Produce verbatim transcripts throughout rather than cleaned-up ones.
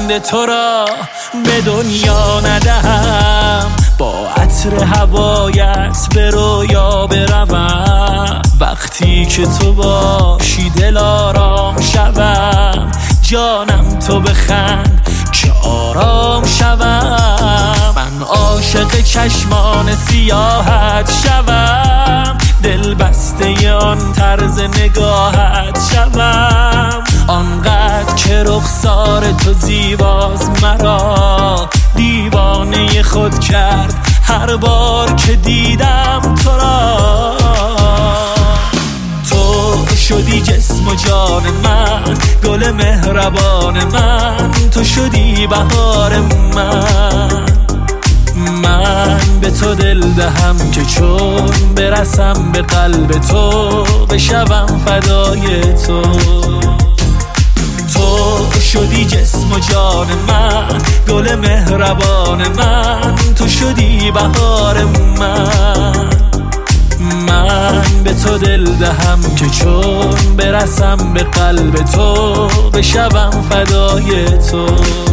بند تو را به دنیا ندهم، با عطر هوایت به رویا بروم. وقتی که تو باشی دل آرام شوم، جانم تو بخند که آرام شوم. من عاشق چشمان سیاحت شوم، دل بسته آن طرز نگاهت شوم. آنقدر که رخسار تو زیباست مرا دیوانه خود کرد هر بار که دیدم تو را. تو شدی جسم و جان من، گل مهربان من، تو شدی بهار من. من به تو دل دهم که چون برسم به قلب تو بشوم فدای تو. تو شدی جسم و جان من، گل مهربان من، تو شدی بهار من. من به تو دل دهم که چون برسم به قلب تو بشوم فدای تو.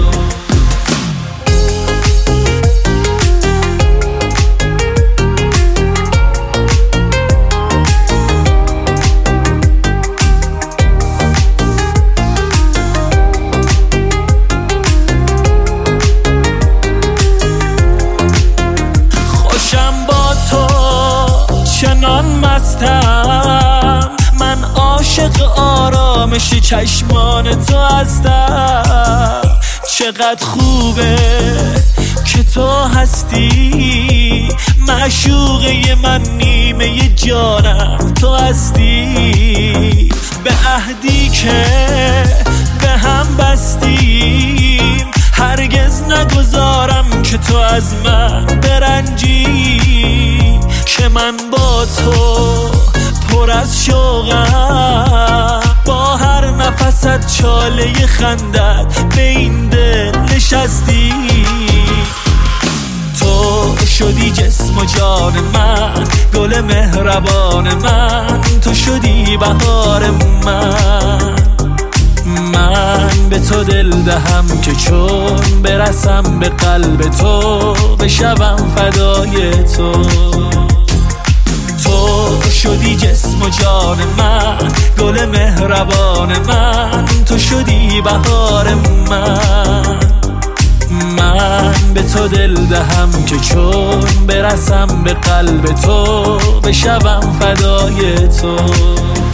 چنان مستم من، عاشق آرامش چشمان تو هستم. چقدر خوبه که تو هستی، معشوقه من، نیمه جانم تو هستی. به عهدی که به هم بستیم هرگز نگذارم که تو از من برنجی. که من با تو پر از شوقم، با هر نفست چاله خندت به این دل نشستی. تو شدی جسم و جان من، گل مهربان من، تو شدی بهار من. من به تو دل دهم که چون برسم به قلب تو بشوم فدای تو. تو شدی جسم و جان من، گل مهربان من، تو شدی بهار من. من به تو دل دهم که چون برسم به قلب تو بشوم فدای تو.